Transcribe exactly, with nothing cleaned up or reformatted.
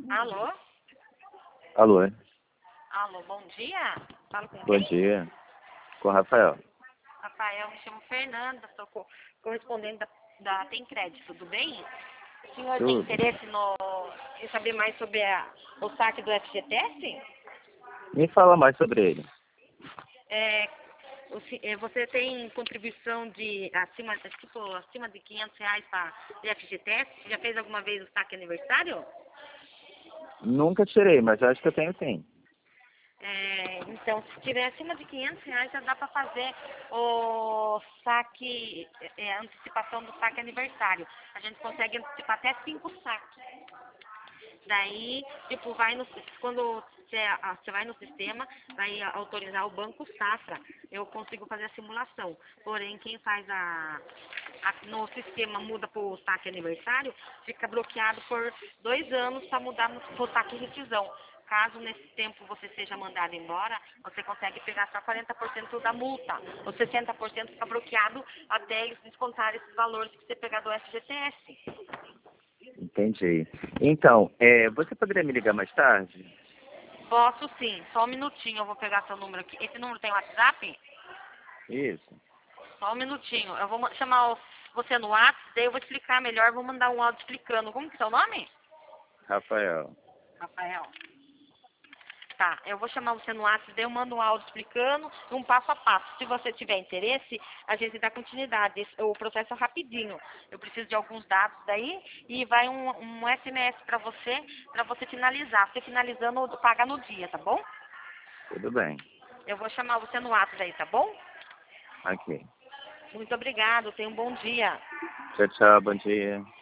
Alô? Alô, é? Alô, bom dia. Falo com Bom quem? dia. Com o Rafael. Rafael, me chamo Fernanda, sou co- correspondente da, da Tem Crédito, tudo bem? O senhor tem Tudo. interesse no, em saber mais sobre a, o saque do F G T S? Me fala mais sobre ele. É, o se- é, você tem contribuição de acima, tipo, acima de quinhentos reais para F G T S? Já fez alguma vez o saque aniversário? Nunca tirei, mas acho que eu tenho sim. É, então, se tiver acima de quinhentos reais, já dá para fazer o saque, é, a antecipação do saque aniversário. A gente consegue antecipar até cinco saques. Daí, tipo, vai no, quando você, ah, você vai no sistema, vai autorizar o Banco Safra, eu consigo fazer a simulação. Porém, quem faz a, a no sistema muda para o saque aniversário, fica bloqueado por dois anos para mudar para o saque rescisão. Caso nesse tempo você seja mandado embora, você consegue pegar só quarenta por cento da multa. Ou sessenta por cento fica bloqueado até eles descontarem esses valores que você pegar do F G T S. Entendi. Então, é, você poderia me ligar mais tarde? Posso sim, só um minutinho, eu vou pegar seu número aqui. Esse número tem WhatsApp? Isso. Só um minutinho. Eu vou ma- chamar o- você no WhatsApp, daí eu vou explicar melhor, vou mandar um áudio explicando. Como que é seu nome? Rafael. Rafael. Tá, eu vou chamar você no WhatsApp, daí eu mando um áudio explicando um passo a passo. Se você tiver interesse, a gente dá continuidade. Esse- O processo é rapidinho. Eu preciso de alguns dados daí e vai um, um S M S para você, para você finalizar. Você finalizando, paga no dia, tá bom? Tudo bem. Eu vou chamar você no WhatsApp aí, tá bom? Aqui. Muito obrigado, tenha um bom dia. Tchau, tchau. Bom dia.